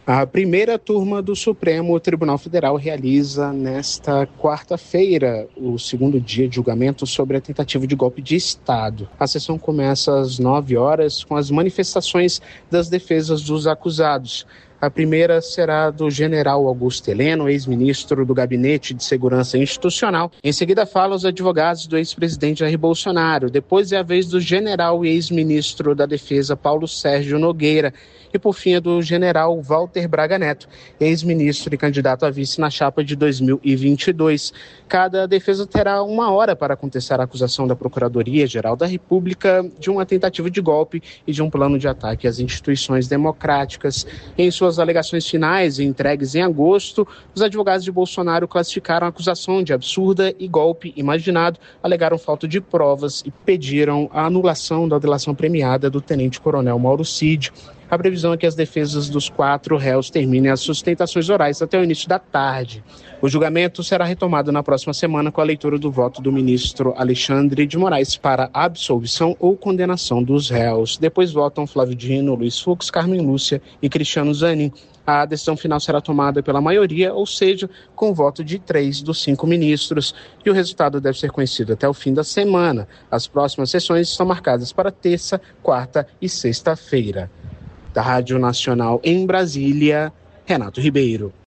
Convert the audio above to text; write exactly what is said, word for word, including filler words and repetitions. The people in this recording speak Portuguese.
A primeira turma do Supremo Tribunal Federal realiza nesta quarta-feira o segundo dia de julgamento sobre a tentativa de golpe de Estado. A sessão começa às nove horas com as manifestações das defesas dos acusados. A primeira será do general Augusto Heleno, ex-ministro do Gabinete de Segurança Institucional. Em seguida, falam os advogados do ex-presidente Jair Bolsonaro. Depois é a vez do general e ex-ministro da Defesa Paulo Sérgio Nogueira. E, por fim, é do general Walter Braga Neto, ex-ministro e candidato a vice na chapa de dois mil e vinte e dois. Cada defesa terá uma hora para contestar a acusação da Procuradoria-Geral da República de uma tentativa de golpe e de um plano de ataque às instituições democráticas. Em suas alegações finais, entregues em agosto, os advogados de Bolsonaro classificaram a acusação de absurda e golpe imaginado, alegaram falta de provas e pediram a anulação da delação premiada do tenente-coronel Mauro Cid. A previsão é que as defesas dos quatro réus terminem as sustentações orais até o início da tarde. O julgamento será retomado na próxima semana com a leitura do voto do ministro Alexandre de Moraes para absolvição ou condenação dos réus. Depois votam Flávio Dino, Luiz Fux, Carmen Lúcia e Cristiano Zanin. A decisão final será tomada pela maioria, ou seja, com o voto de três dos cinco ministros, e o resultado deve ser conhecido até o fim da semana. As próximas sessões estão marcadas para terça, quarta e sexta-feira. Da Rádio Nacional em Brasília, Renato Ribeiro.